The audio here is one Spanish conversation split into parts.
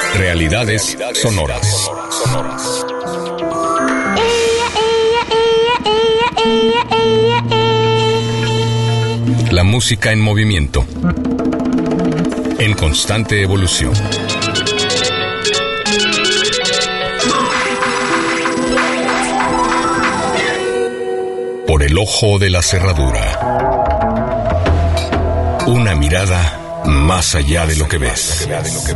Realidades sonoras. La música en movimiento, en constante evolución. Por el ojo de la cerradura. Una mirada más allá de lo que ves.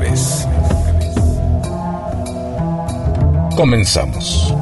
Comenzamos.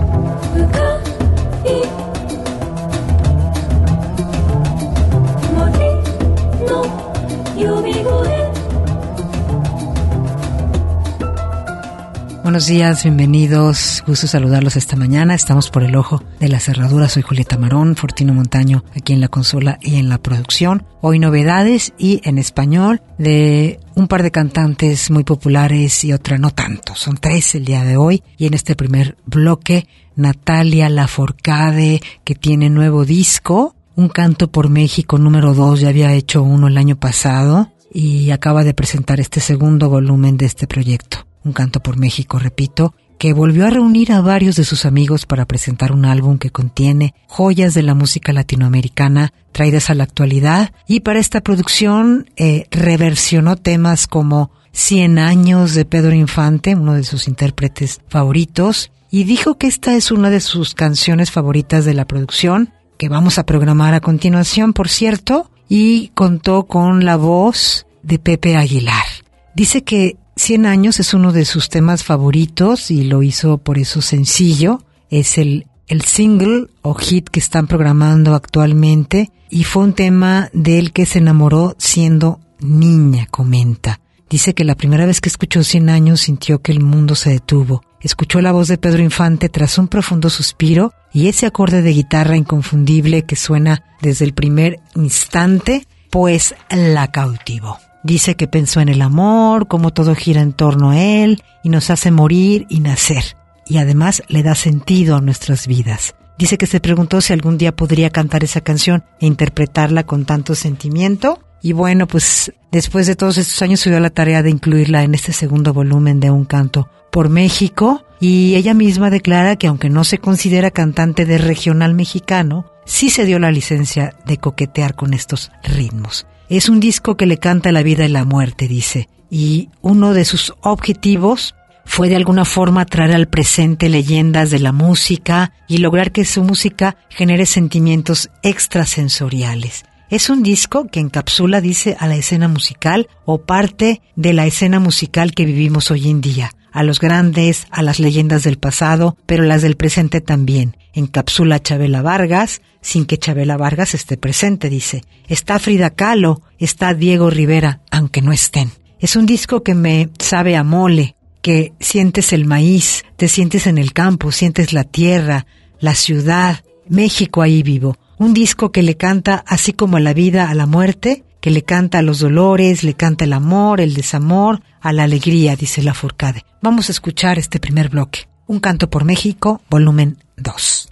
Buenos días, bienvenidos, gusto saludarlos esta mañana. Estamos por el ojo de la cerradura. Soy Julieta Marón, Fortino Montaño aquí en la consola y en la producción. Hoy novedades y en español de un par de cantantes muy populares y otra no tanto. Son 3 el día de hoy y en este primer bloque Natalia Lafourcade, que tiene nuevo disco, Un canto por México número 2, ya había hecho uno el año pasado y acaba de presentar este segundo volumen de este proyecto. Un canto por México, repito, que volvió a reunir a varios de sus amigos para presentar un álbum que contiene joyas de la música latinoamericana traídas a la actualidad, y para esta producción reversionó temas como 100 años de Pedro Infante, uno de sus intérpretes favoritos, y dijo que esta es una de sus canciones favoritas de la producción, que vamos a programar a continuación, por cierto, y contó con la voz de Pepe Aguilar. Dice que 100 años es uno de sus temas favoritos y lo hizo por eso sencillo. Es el single o hit que están programando actualmente y fue un tema del que se enamoró siendo niña, comenta. Dice que la primera vez que escuchó 100 años sintió que el mundo se detuvo. Escuchó la voz de Pedro Infante tras un profundo suspiro y ese acorde de guitarra inconfundible que suena desde el primer instante, pues la cautivó. Dice que pensó en el amor, cómo todo gira en torno a él y nos hace morir y nacer. Y además le da sentido a nuestras vidas. Dice que se preguntó si algún día podría cantar esa canción e interpretarla con tanto sentimiento. Y bueno, pues después de todos estos años se dio la tarea de incluirla en este segundo volumen de Un canto por México. Y ella misma declara que aunque no se considera cantante de regional mexicano, sí se dio la licencia de coquetear con estos ritmos. Es un disco que le canta la vida y la muerte, dice, y uno de sus objetivos fue de alguna forma traer al presente leyendas de la música y lograr que su música genere sentimientos extrasensoriales. Es un disco que encapsula, dice, a la escena musical o parte de la escena musical que vivimos hoy en día, a los grandes, a las leyendas del pasado, pero las del presente también. Encapsula a Chabela Vargas, sin que Chabela Vargas esté presente, dice. Está Frida Kahlo, está Diego Rivera, aunque no estén. Es un disco que me sabe a mole, que sientes el maíz, te sientes en el campo, sientes la tierra, la ciudad, México ahí vivo. Un disco que le canta así como a la vida, a la muerte, que le canta a los dolores, le canta el amor, el desamor, a la alegría, dice Lafourcade. Vamos a escuchar este primer bloque. Un canto por México, volumen 2.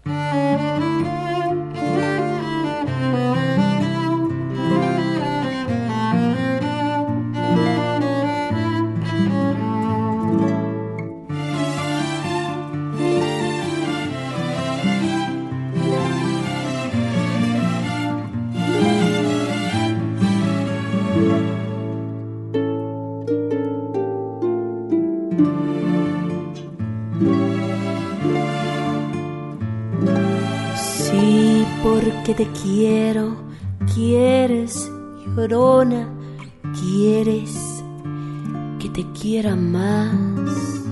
Que te quiero, quieres, llorona, quieres que te quiera más.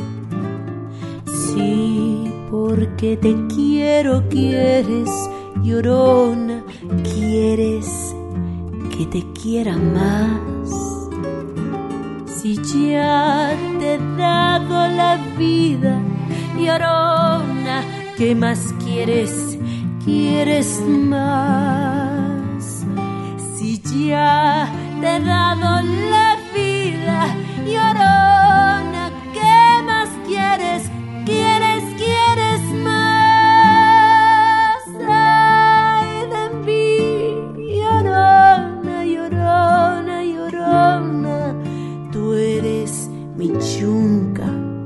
Sí, porque te quiero, quieres, llorona, quieres que te quiera más. Si ya te he dado la vida, llorona, ¿qué más quieres? ¿Quieres más? Si ya te he dado la vida, llorona, ¿qué más quieres? ¿Quieres más? Ay de mí, llorona, llorona, llorona, tú eres mi chunca.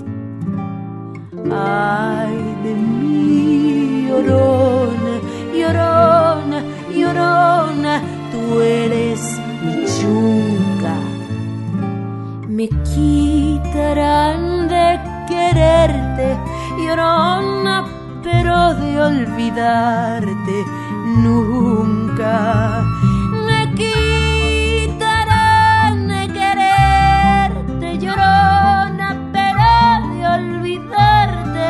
Ay de mí, llorona, llorona, llorona, tú eres mi chunca. Me quitarán de quererte, llorona, pero de olvidarte nunca. Me quitarán de quererte, llorona, pero de olvidarte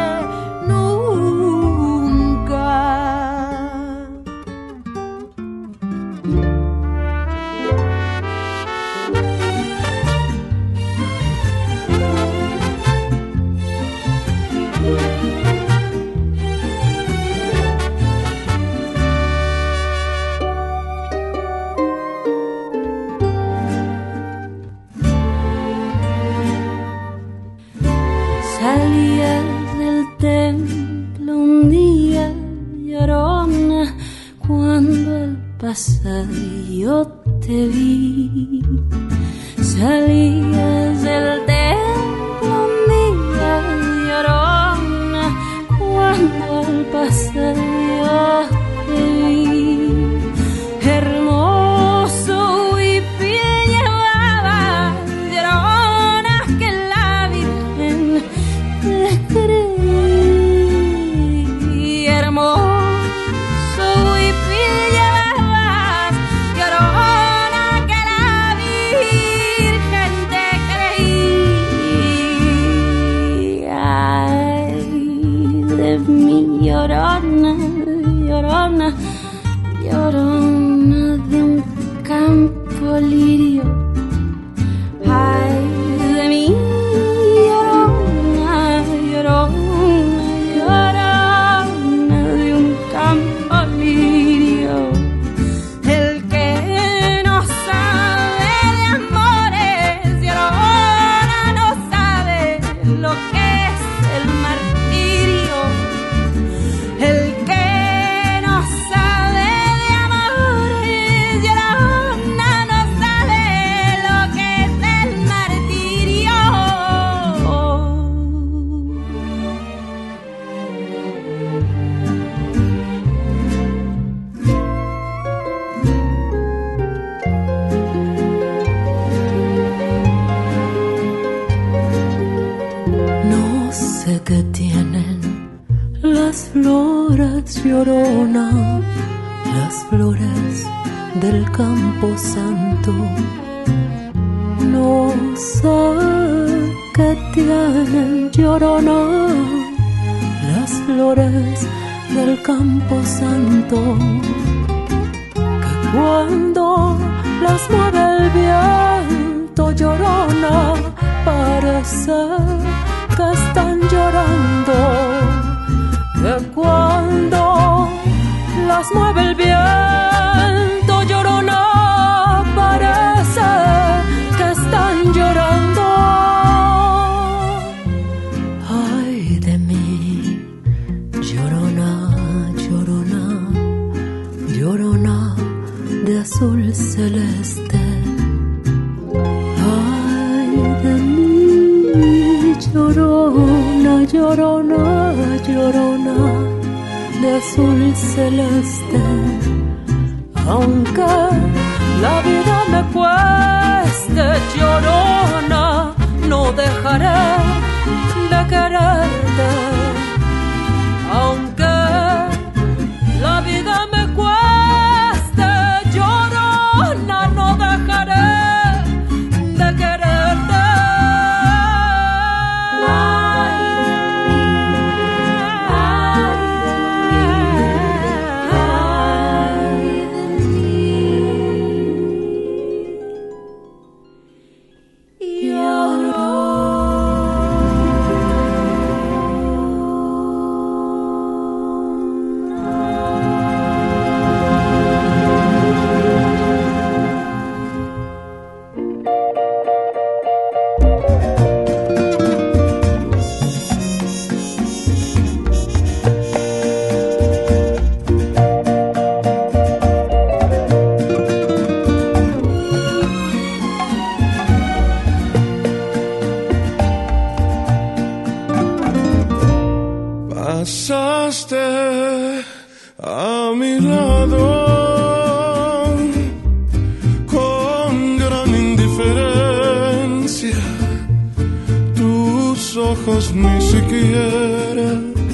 nunca. Salías del templo un día, llorona, cuando al pasar yo te vi. Salías del templo un día, llorona, cuando al pasar yo te vi. Hermoso y piel llevabas, llorona, que la Virgen te creí. Hermoso y piel llevabas, llorona, que la Virgen te creí. Ay de mí, llorona, llorona, llorona de un campo lirio. Ay de mí, llorona, llorona, llorona de un campo lirio. El que no sabe de amores, llorona, no sabe lo que es el martirio. El que no sabe de amores, llorona, no sabe lo que es el martirio. No sé qué tienen las flores, llorona, las flores del campo santo. No sé qué tienen, llorona, las flores del campo santo, que cuando las mueve el viento, llorona, parece que están llorando. Que cuando las mueve el viento, llorona, parece que están llorando. Ay de mí, llorona, llorona, llorona de azul celeste. Ay de mí, llorona, llorona, llorona de azul celeste. Aunque la vida me cueste, llorona, no dejaré de quererte. Aunque la vida me cueste, llorona, no dejaré de quererte. Pasaste a mi lado con gran indiferencia. Tus ojos ni siquiera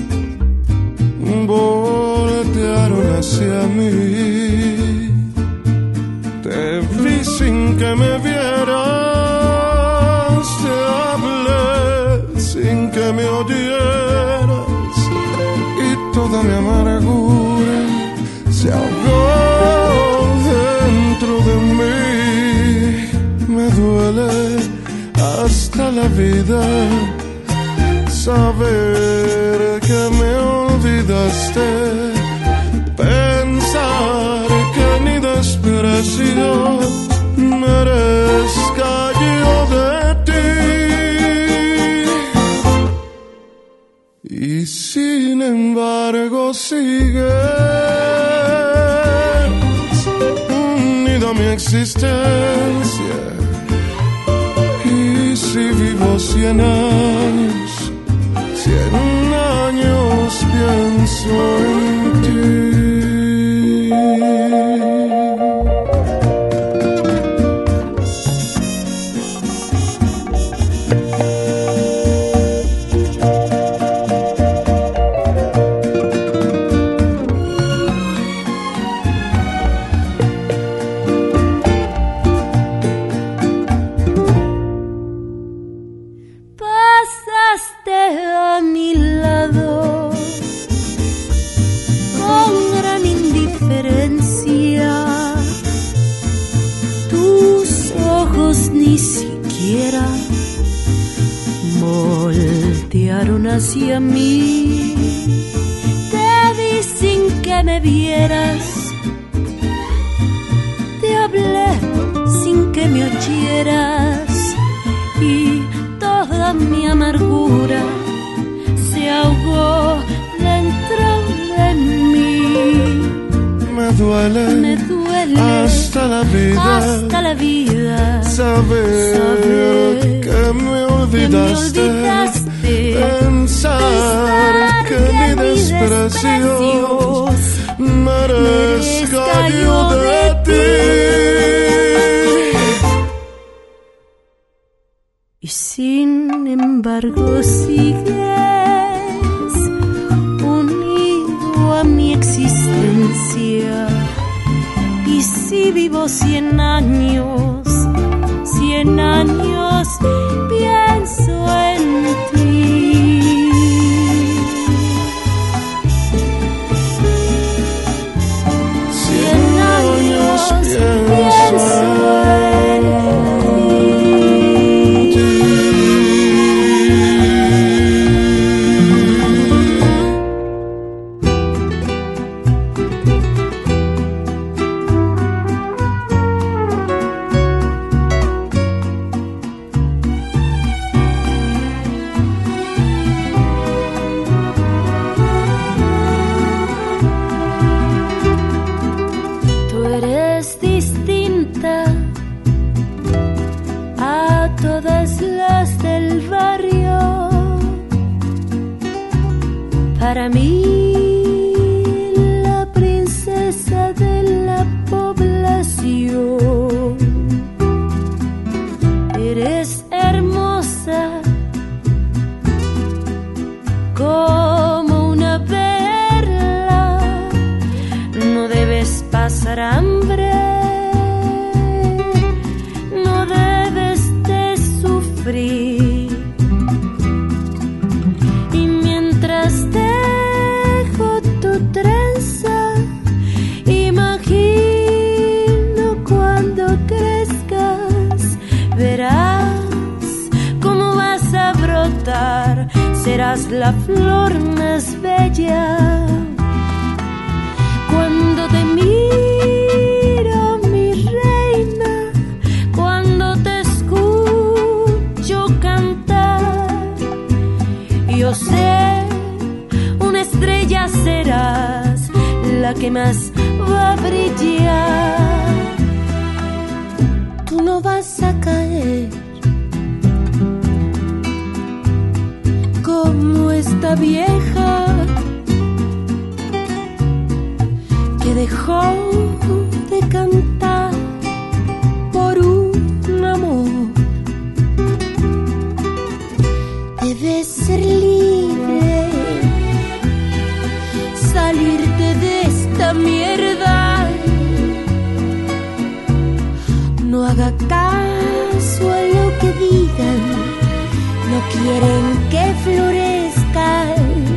voltearon hacia mí. Te vi sin que me vieras, te hablé sin que me oyeras, y toda mi amargura se ahogó dentro de mí. Me duele hasta la vida saber que me olvidaste, pensar que ni desprecio merezca yo de ti. Y sin embargo sigues unido a mi existencia. Y si vivo 100 años, 100 años pienso en ti. Hacia mí, te vi sin que me vieras, te hablé sin que me oyeras, y toda mi amargura se ahogó dentro de mí. Me duele hasta la vida saber que me olvidaste, pensar que ni desprecios merezca yo de ti. Y sin embargo sigues unido a mi existencia. Y si vivo 100 años, 100 años pienso en ti. 100 años pienso en ti. Para mí, la princesa de la población, eres hermosa como una perla, no debes pasar hambre, no debes de sufrir. Serás la flor más bella. Cuando te miro, mi reina, cuando te escucho cantar, yo sé, una estrella serás la que más va a brillar. Tú no vas a caer como esta vieja quieren que florezcan.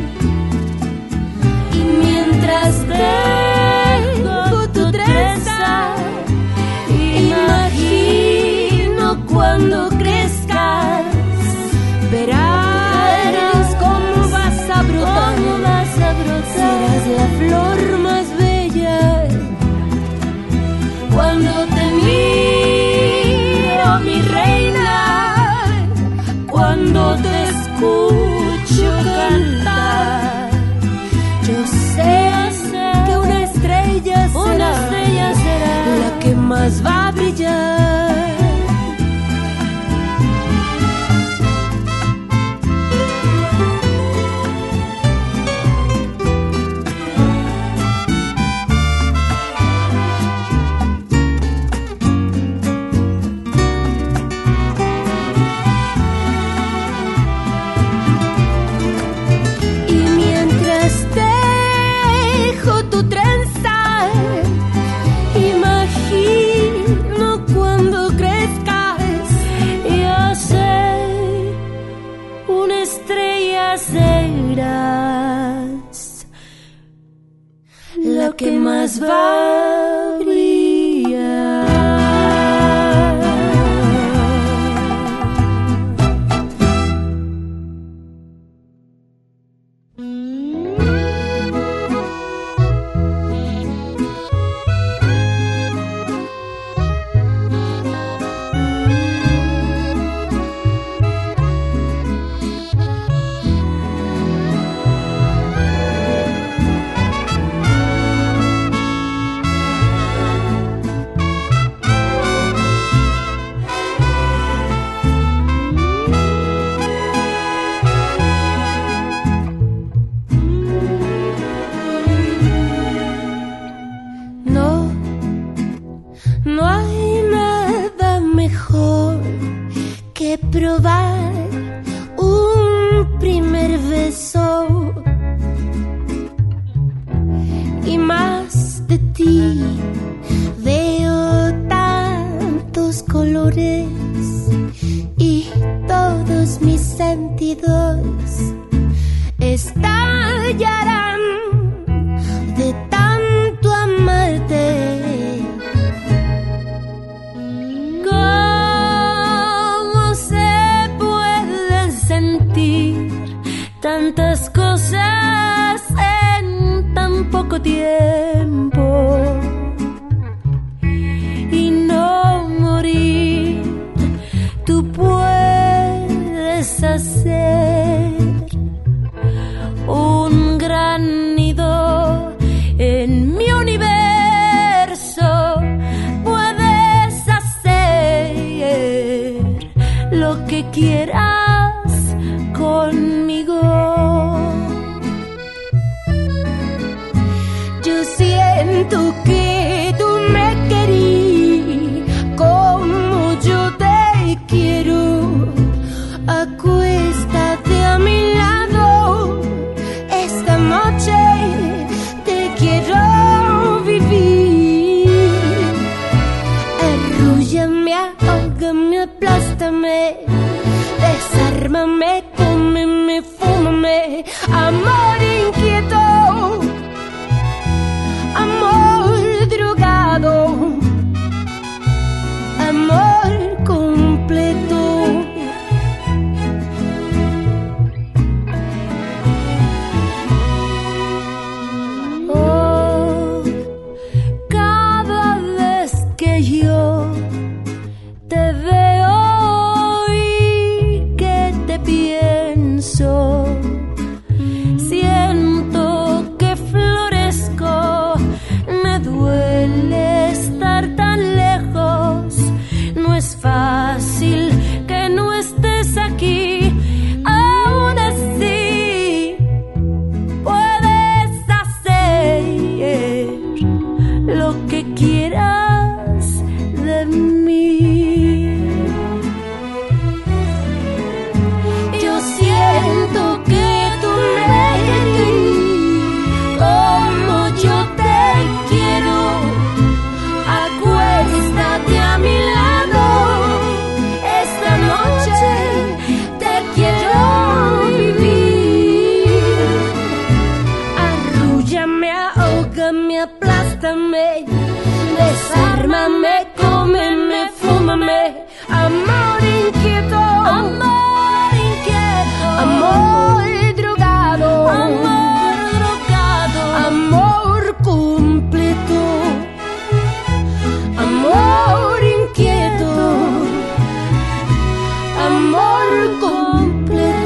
Y mientras dejo tu trenza, imagino cuando crezcas, verás cómo vas a brotar, serás la flor más bella. Cuando te miro, mi reina, cuando te escucho cantar, yo sé que una estrella será la que más va a brillar. Lo que más va a brillar. Probar un primer beso y más de ti veo tantos colores y todos mis sentidos estallarán de tanto amarte. Tantas cosas en tan poco tiempo y no morir. Tú puedes hacer un gran nido en mi universo. Puedes hacer lo que quieras conmigo. Yo siento que tú me querís como yo te quiero. Acuéstate a mi lado, esta noche te quiero vivir. Arrúllame, ahógame, aplástame, desármame, cómeme, fúmame, amor inquieto, amor drogado, amor completo. Oh, cada vez que yo te veo pienso, siento mátame, desármame, cómeme, fúmame, amor inquieto, amor inquieto, amor drogado, amor drogado, amor completo, amor inquieto, amor completo.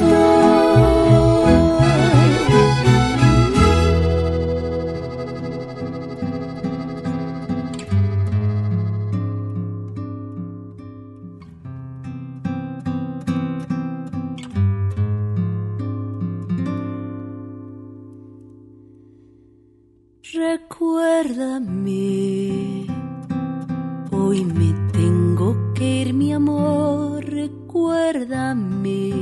Recuérdame, hoy me tengo que ir, mi amor, recuérdame.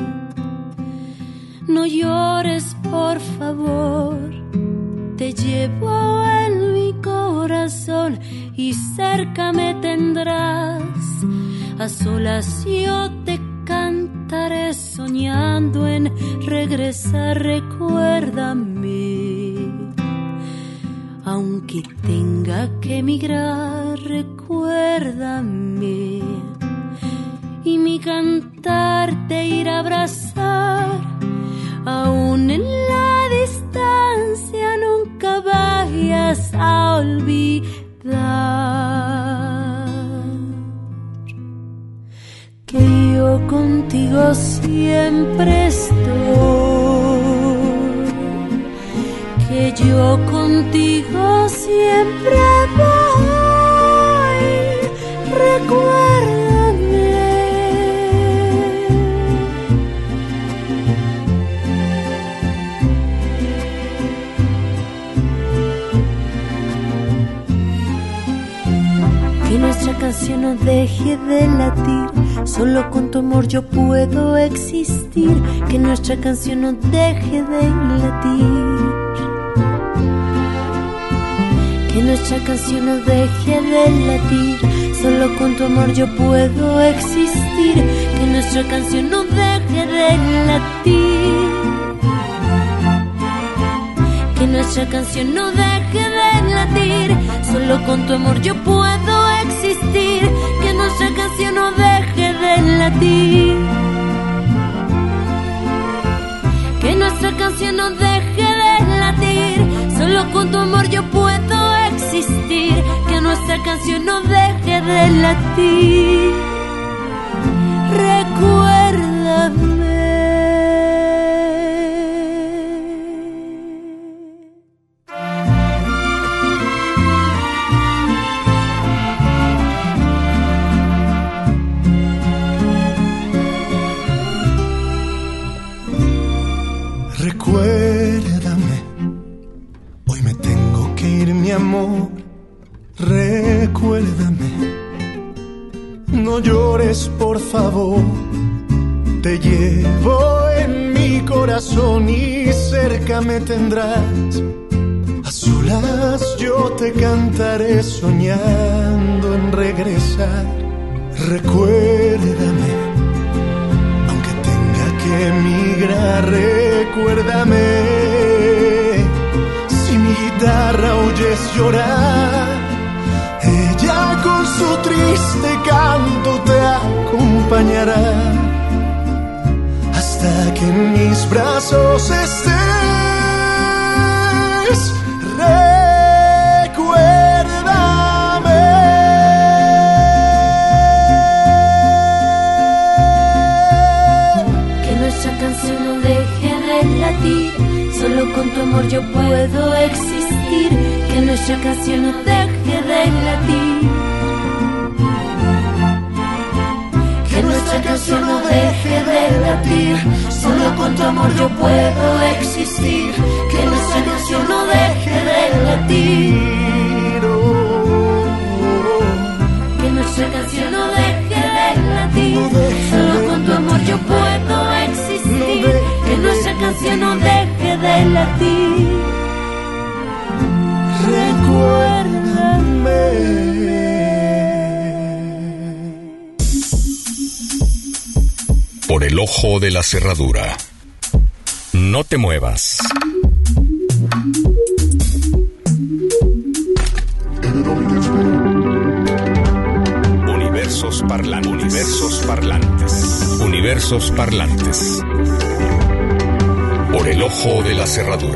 No llores, por favor, te llevo en mi corazón y cerca me tendrás. A solas yo te cantaré soñando en regresar, recuérdame. Aunque tenga que emigrar, recuérdame. Y mi cantar te irá a abrazar. Aún en la distancia nunca vayas a olvidar que yo contigo siempre estoy, que yo contigo siempre voy, recuérdame. Que nuestra canción no deje de latir, solo con tu amor yo puedo existir. Que nuestra canción no deje de latir, que nuestra canción no deje de latir, solo con tu amor yo puedo existir. Que nuestra canción no deje de latir, que nuestra canción no deje de latir, solo con tu amor yo puedo existir. Que nuestra canción no deje de latir, que nuestra canción no deje de latir, solo con tu amor yo puedo existir. Que nuestra canción no deje de latir, recuérdame. Recuérdame, hoy me tengo que ir, mi amor, recuérdame. No llores, por favor, te llevo en mi corazón y cerca me tendrás. A solas yo te cantaré soñando en regresar. Recuérdame, aunque tenga que emigrar, recuérdame. Si mi guitarra oyes llorar, ella con su triste canto te acompañará hasta que en mis brazos estés. Recuérdame. Que nuestra canción no deje de latir, solo con tu amor yo puedo existir. Que nuestra canción no deje de latir, que nuestra canción no deje de latir, solo con tu amor yo puedo existir. Que nuestra canción no deje de latir, que nuestra canción no deje de latir, solo con tu amor yo puedo existir. Que nuestra canción no deje de latir, recuérdame. Por el ojo de la cerradura. No te muevas. Universos parlantes. Universos parlantes. Por el ojo de la cerradura.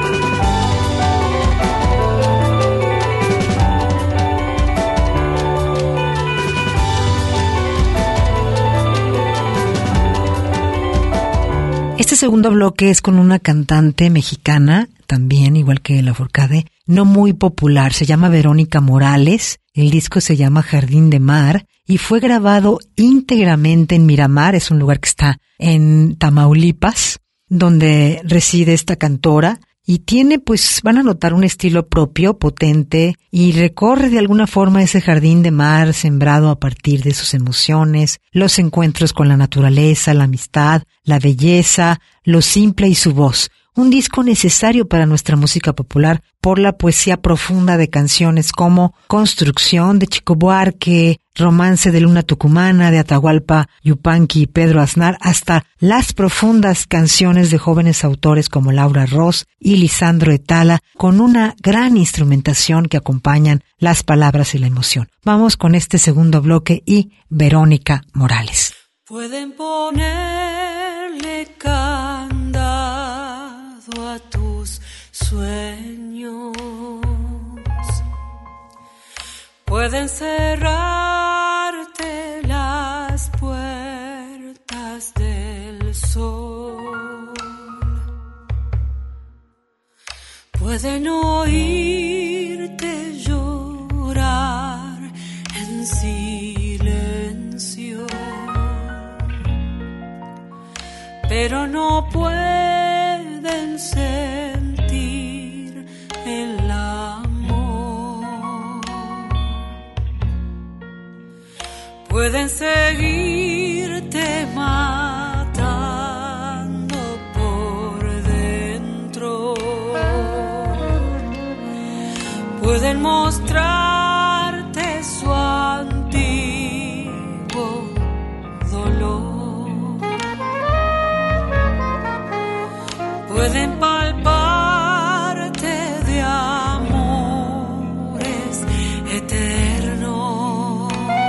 Este segundo bloque es con una cantante mexicana, también igual que Lafourcade, no muy popular, se llama Verónica Morales, el disco se llama Jardín de Mar y fue grabado íntegramente en Miramar, es un lugar que está en Tamaulipas, donde reside esta cantora. Y tiene, pues, van a notar un estilo propio, potente, y recorre de alguna forma ese jardín de mar sembrado a partir de sus emociones, los encuentros con la naturaleza, la amistad, la belleza, lo simple y su voz. Un disco necesario para nuestra música popular por la poesía profunda de canciones como Construcción de Chico Buarque, Romance de Luna Tucumana de Atahualpa Yupanqui y Pedro Aznar, hasta las profundas canciones de jóvenes autores como Laura Ross y Lisandro Etala, con una gran instrumentación que acompañan las palabras y la emoción. Vamos con este segundo bloque y Verónica Morales. Pueden ponerle candado a tus sueños, pueden cerrarte las puertas del sol, pueden oírte llorar en silencio, pero no pueden sentir el amor. Pueden seguirte matando por dentro, pueden mostrarte su antiguo dolor, pueden palparte de amores eternos,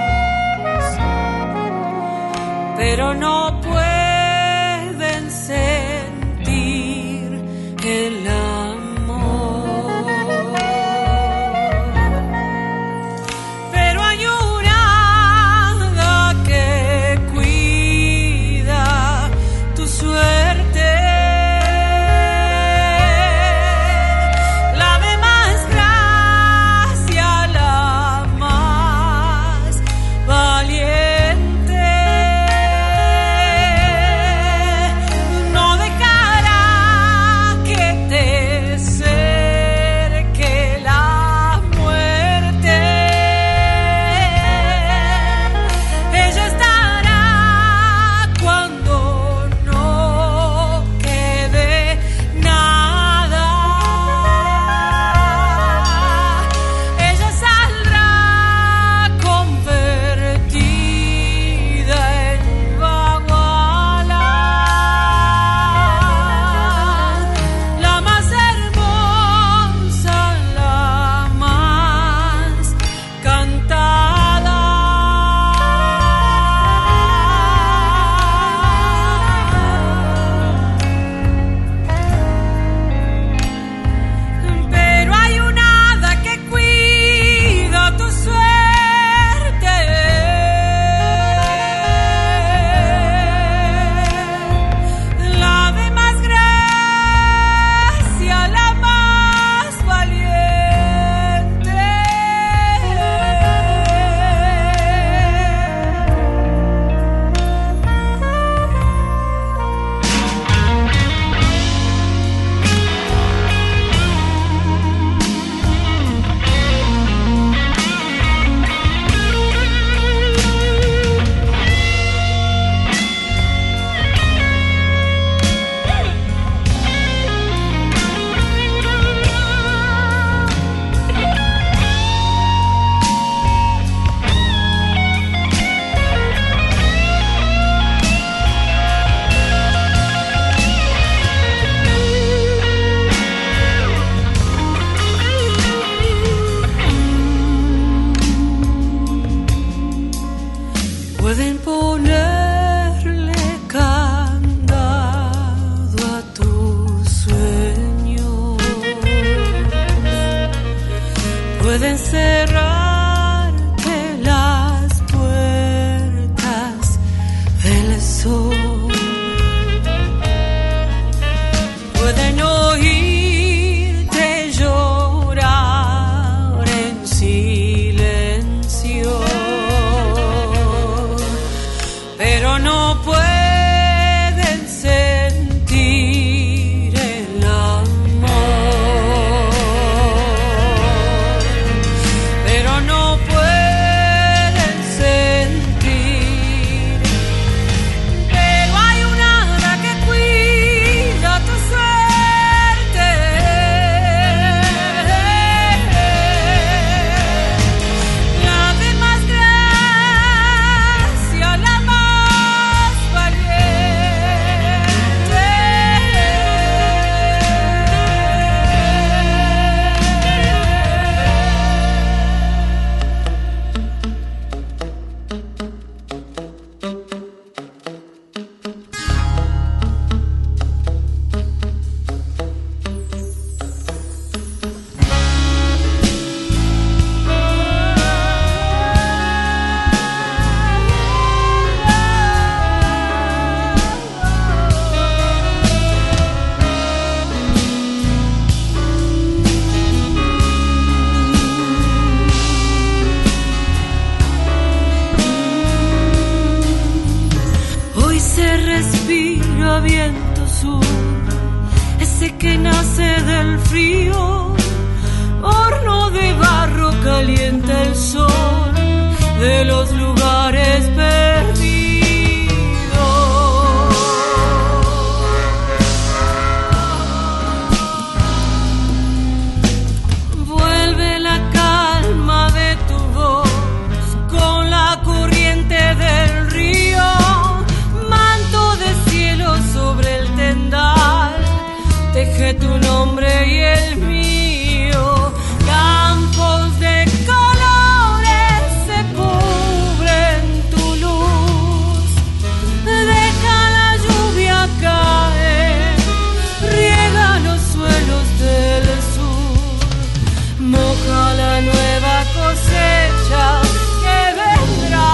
pero no pueden sentir el amor. Pero hay una hada que cuida tu suerte, no pueden cerrarte las puertas del sol, pueden oírte llorar en silencio, pero no pueden sentir el amor, pero no pueden sentir, pero hay un hada que cuida tu suerte, la de más gracia, la más Hoy se respira viento sur, ese que nace del frío, horno de barro calienta el sol de los lugares perdidos. Vuelve la calma de tu voz con la corriente del río, manto de cielo sobre el tendal, teje tu nombre y el mío, campos de colores se cubren tu luz, deja la lluvia caer, riega los suelos del sur, moja la nueva cosecha que vendrá.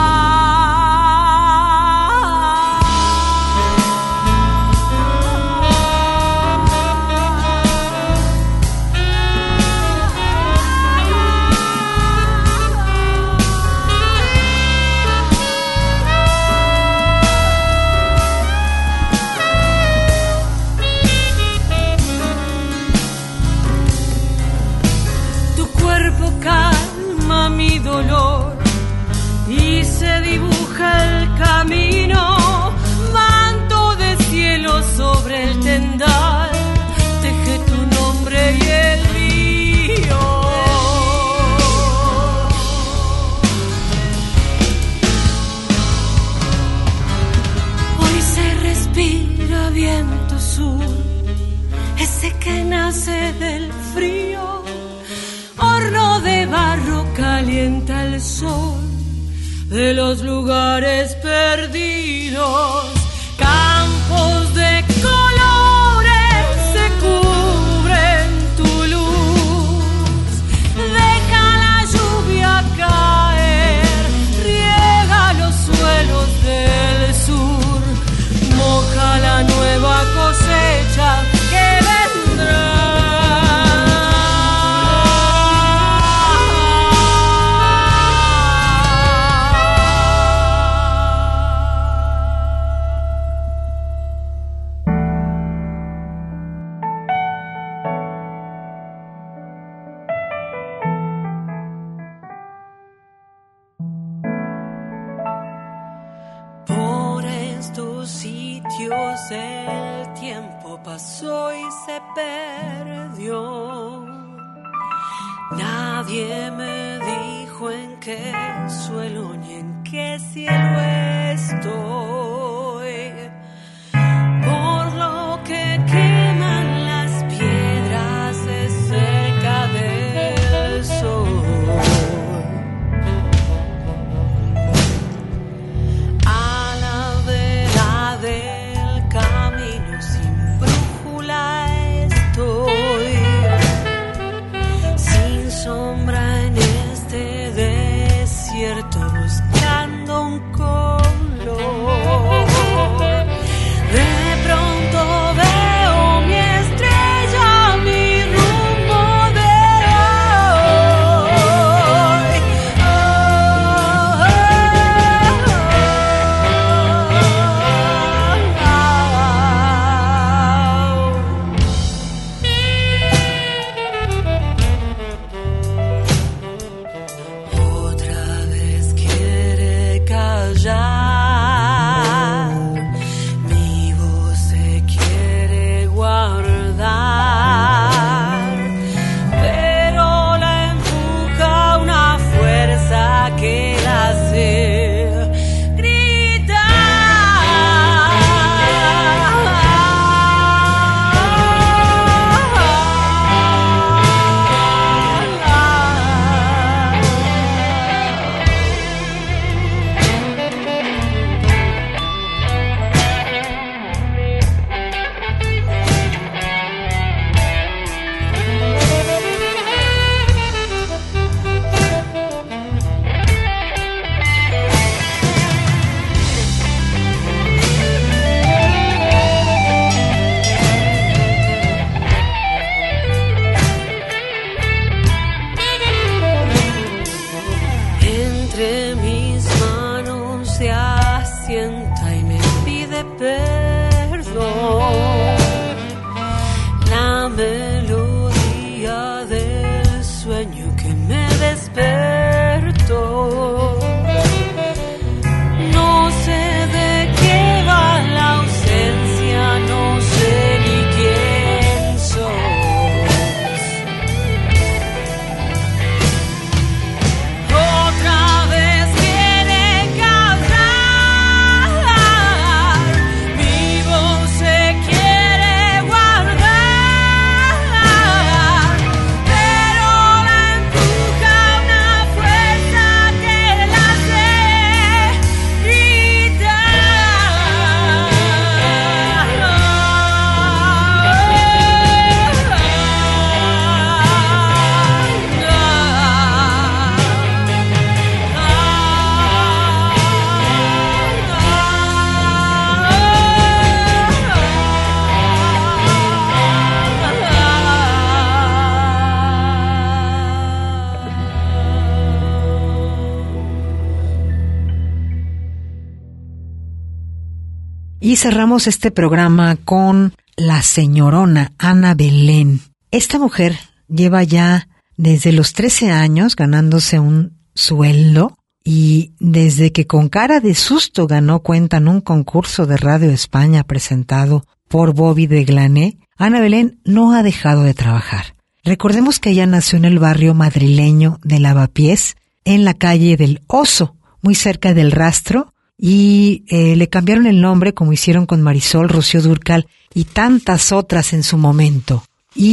Tu cuerpo calma mi dolor y se dibuja el camino, manto de cielo sobre el tendal, teje tu nombre y el mío. Hoy se respira viento sur, ese que nace del frío, horno de barro calienta el sol de los lugares perdidos, campos de colores se cubren tu luz, deja la lluvia caer, riega los suelos del sur, moja la nueva cosecha que vendrá. Por estos sitios el tiempo pasó y se perdió. Nadie me dijo en qué suelo ni en qué cielo estoy. Por lo que queman las piedras es cerca del sol. A la vera del camino sin brújula estoy, sin sombra Y cerramos este programa con la señorona Ana Belén. Esta mujer lleva ya desde los 13 años ganándose un sueldo, y desde que con cara de susto ganó cuenta en un concurso de Radio España presentado por Bobby de Glané, Ana Belén no ha dejado de trabajar. Recordemos que ella nació en el barrio madrileño de Lavapiés, en la calle del Oso, muy cerca del Rastro, y le cambiaron el nombre como hicieron con Marisol, Rocío Dúrcal y tantas otras en su momento.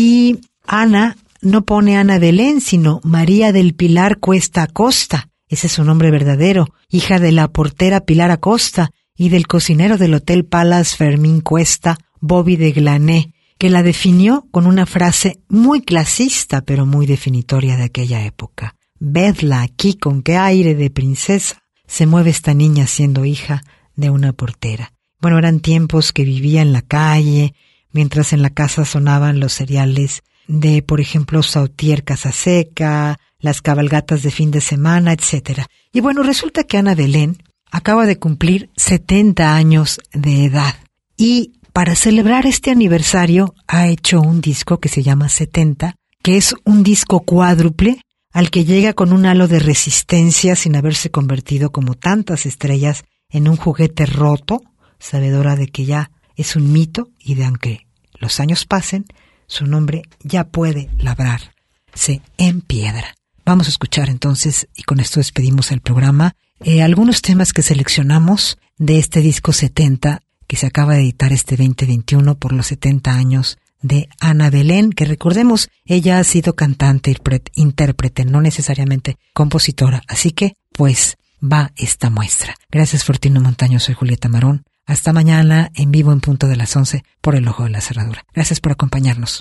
Y Ana no pone Ana Belén, sino María del Pilar Cuesta Acosta. Ese es su nombre verdadero, hija de la portera Pilar Acosta y del cocinero del Hotel Palace Fermín Cuesta, Bobby de Glané, que la definió con una frase muy clasista pero muy definitoria de aquella época. Vedla aquí con qué aire de princesa se mueve esta niña siendo hija de una portera. Bueno, eran tiempos que vivía en la calle, mientras en la casa sonaban los seriales de, por ejemplo, Sautier Casaseca, las cabalgatas de fin de semana, etc. Y bueno, resulta que Ana Belén acaba de cumplir 70 años de edad. Y para celebrar este aniversario ha hecho un disco que se llama 70, que es un disco cuádruple al que llega con un halo de resistencia sin haberse convertido como tantas estrellas en un juguete roto, sabedora de que ya es un mito y de aunque los años pasen, su nombre ya puede labrarse en piedra. Vamos a escuchar entonces, y con esto despedimos el programa, algunos temas que seleccionamos de este disco 70 que se acaba de editar este 2021 por los 70 años de Ana Belén, que recordemos, ella ha sido cantante, intérprete, no necesariamente compositora. Así que, pues, va esta muestra. Gracias, Fortino Montaño, soy Julieta Marón. Hasta mañana, en vivo en punto de las 11 por El Ojo de la Cerradura. Gracias por acompañarnos.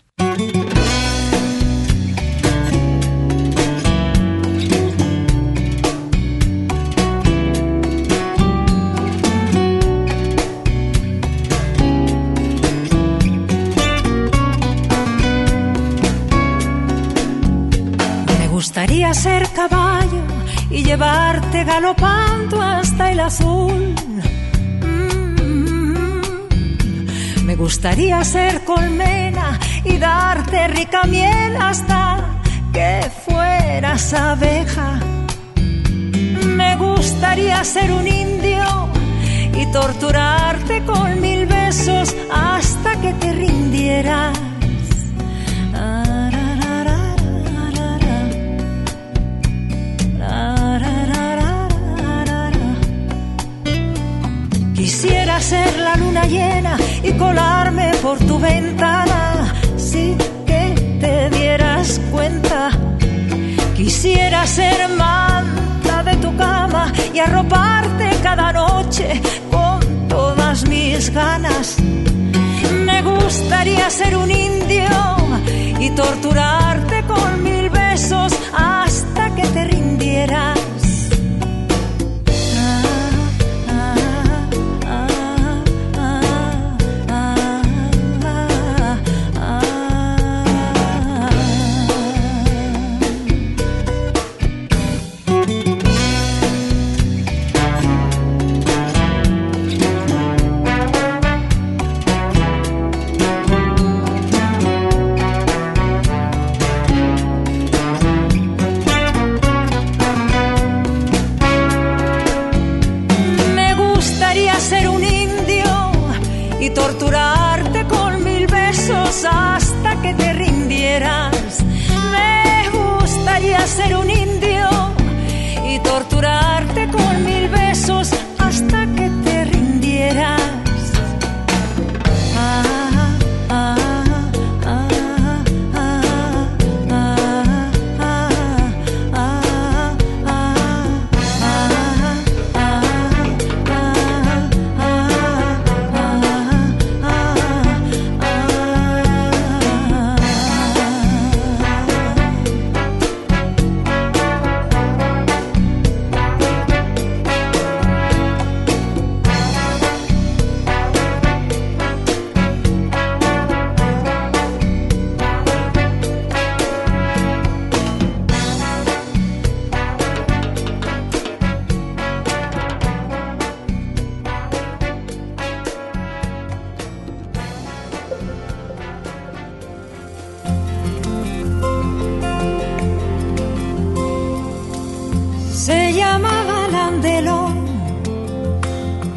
Me gustaría ser caballo y llevarte galopando hasta el azul. Me gustaría ser colmena y darte rica miel hasta que fueras abeja. Me gustaría ser un indio y torturarte con 1000 besos hasta que te rindieras. Quisiera ser la luna llena y colarme por tu ventana sin que te dieras cuenta. Quisiera ser manta de tu cama y arroparte cada noche con todas mis ganas. Me gustaría ser un indio y torturarte con 1000 besos hasta que te rindieras.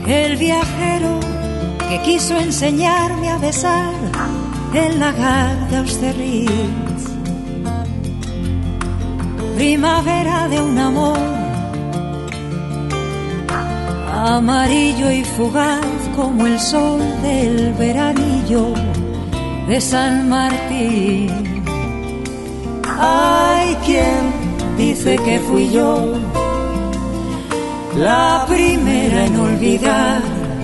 el viajero que quiso enseñarme a besar el lagar de Austerlitz. Primavera de un amor amarillo y fugaz como el sol del veranillo de San Martín. Hay quien dice que fui yo la primera en olvidar,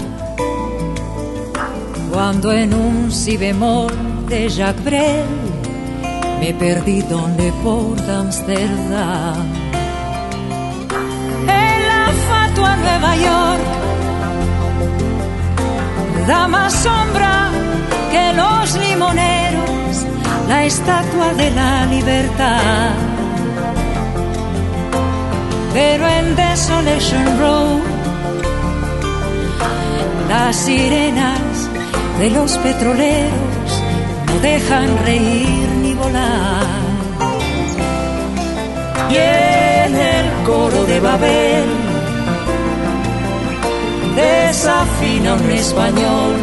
cuando en un si bemol de Jacques Brel me perdí donde por Amsterdam. En la fatua Nueva York da más sombra que los limoneros la estatua de la libertad. Pero en Desolation Row las sirenas de los petroleros no dejan reír ni volar. Y en el coro de Babel desafina un español.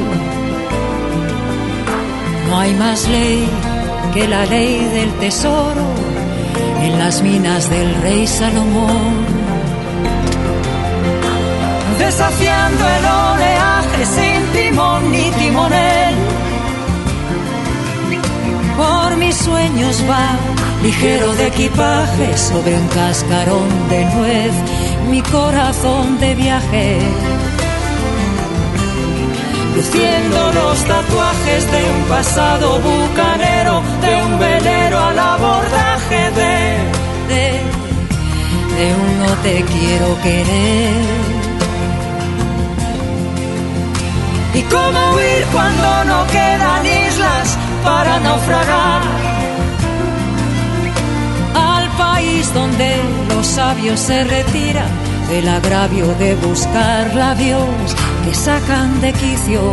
No hay más ley que la ley del tesoro en las minas del rey Salomón. Desafiando el oleaje sin timón ni timonel, por mis sueños va ligero de equipaje sobre un cascarón de nuez mi corazón de viaje, luciendo los tatuajes de un pasado bucanero, de un velero al abordaje de un no te quiero querer. ¿Y cómo huir cuando no quedan islas para naufragar? Al país donde los sabios se retiran del agravio de buscar labios que sacan de quicio.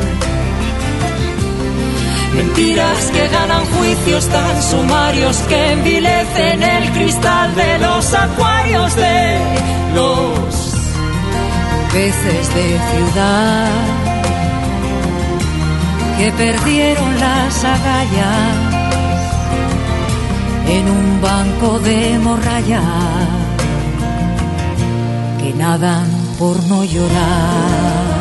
Mentiras que ganan juicios tan sumarios que envilecen el cristal de los acuarios de los peces de ciudad que perdieron las agallas en un banco de morralla, que nadan por no llorar.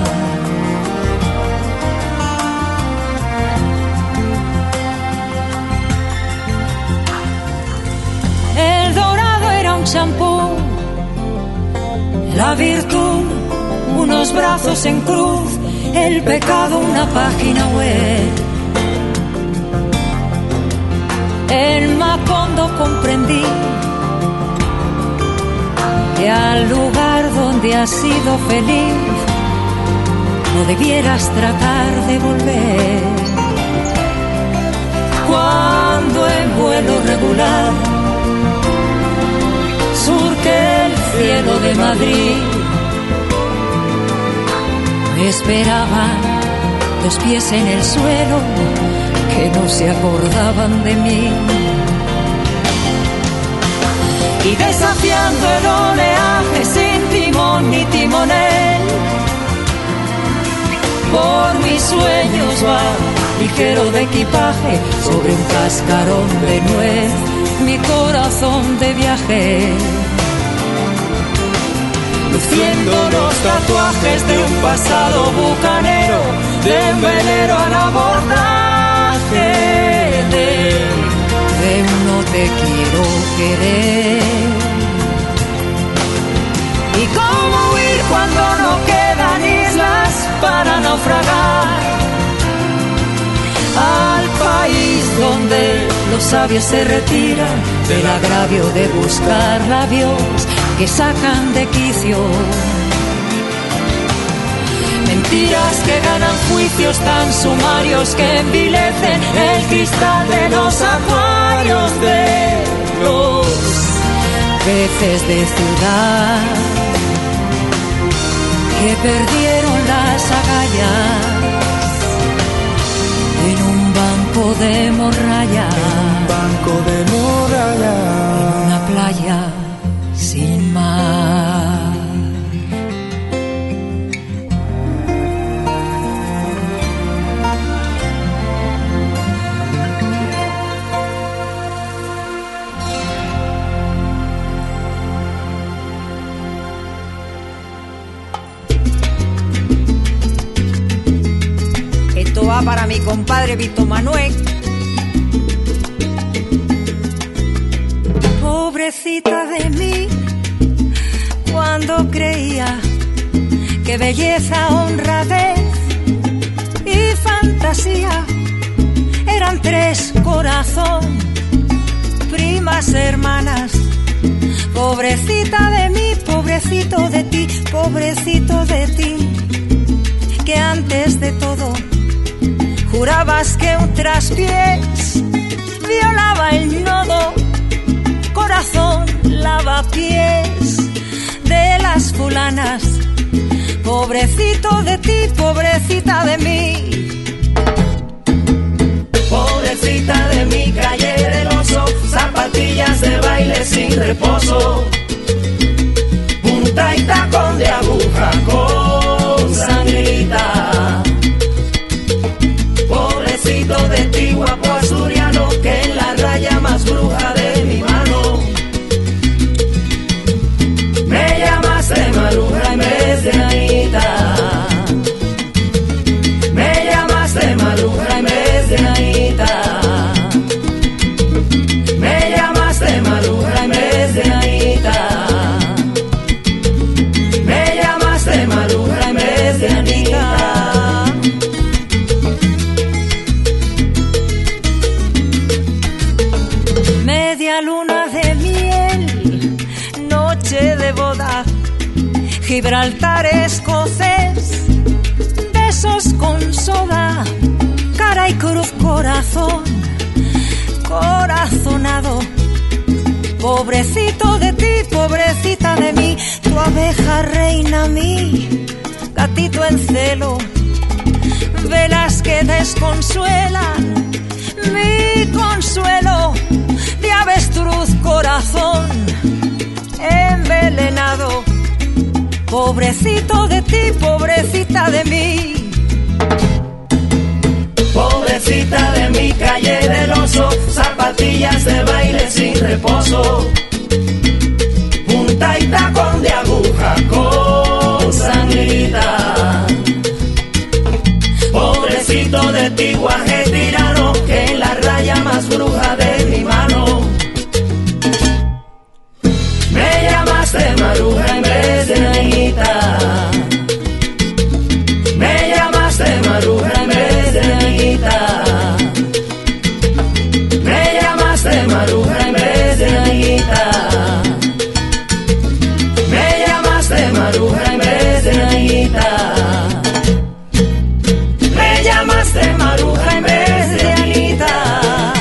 El dorado era un champú, la virtud unos brazos en cruz, el pecado una página web. En Macondo comprendí que al lugar donde has sido feliz no debieras tratar de volver. Cuando en vuelo regular surque el cielo de Madrid, me esperaban los pies en el suelo que no se acordaban de mí. Y desafiando el oleaje sin timón ni timonel, por mis sueños va ligero de equipaje sobre un cascarón de nuez mi corazón de viaje, luciendo los tatuajes de un pasado bucanero, de un velero al abordaje de un no te quiero querer. ¿Y cómo huir cuando no quedan islas para naufragar? Al país donde los sabios se retiran del agravio de buscar labios que sacan de quicio. Mentiras que ganan juicios tan sumarios que envilecen el cristal de los acuarios de los peces de ciudad que perdieron las agallas en un banco de morralla, en una playa sin mar. va para mi compadre Vito Manuel. Pobrecita de mí, cuando creía que belleza, honradez y fantasía eran tres corazón, primas hermanas. Pobrecita de mí, pobrecito de ti, pobrecito de ti, que antes de todo jurabas que un traspiés violaba el nodo, corazón lavapiés de las fulanas. Pobrecito de ti, pobrecita de mí. Pobrecita de mi calle del oso, zapatillas de baile sin reposo, punta y tacón de aguja con sangrita. Pobrecito de ti, guapo asturiano, que en la raya más bruja de mi mano me llamaste maruja en vez de Anita. Me llamaste maruja en vez de Anita. Me llamaste maruja en vez de Anita. Me llamaste maruja en vez de Anita. Media luna de miel, noche de boda, Gibraltar escocés, besos con soda, cara y cruz, corazón, corazonado. Pobrecito de ti, pobrecita de mí, tu abeja reina mí, gatito en celo, velas que desconsuelan mi consuelo de avestruz, corazón envenenado. Pobrecito de ti, pobrecita de mí. Pobrecita de mi calle del oso, zapatillas de baile sin reposo, punta y tacón de aguja con sangrita. Pobrecito de ti, guaje tirano, que en la raya más bruja de mi mano me llamaste maruja en vez de Anita. Me llamaste maruja en vez de Anita. Me llamaste maruja en vez de Anita. Me llamaste maruja en vez de Anita. Me llamaste maruja en vez de Anita.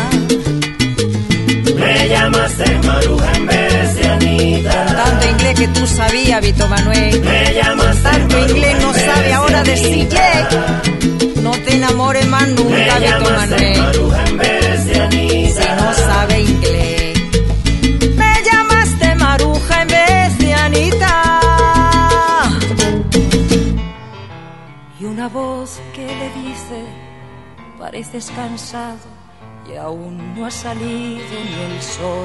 Me llamaste maruja en vez de Anita. Tanto inglés que tú sabías, Vito Manuel. Me llamaste Tanto inglés no maruja en sabe vez ahora de decir Anita. no te enamores más nunca, Vito Manuel, maruja en vez de Anita. si no sabe inglés. Me llamaste maruja en vez de Anita. Y una voz que le dice, pareces cansado y aún no ha salido ni el sol.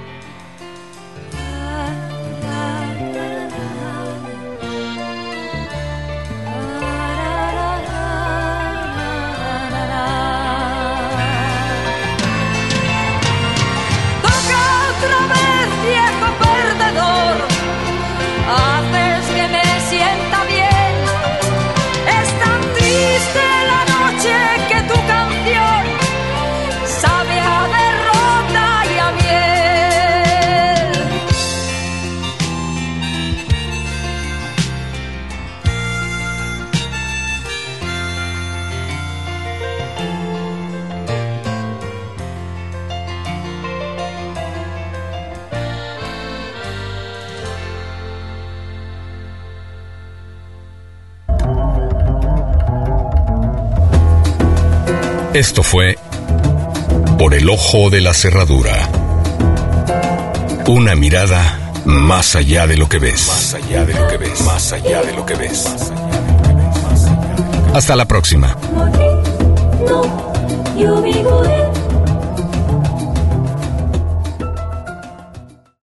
Toca otra vez, viejo perdedor, haces que me sienta bien. Es tan triste la noche que tu canción sabe a derrota y a miel. Esto fue Por el Ojo de la Cerradura. Una mirada más allá de lo que ves. Más allá de lo que ves. Más allá de lo que ves. Hasta la próxima. No.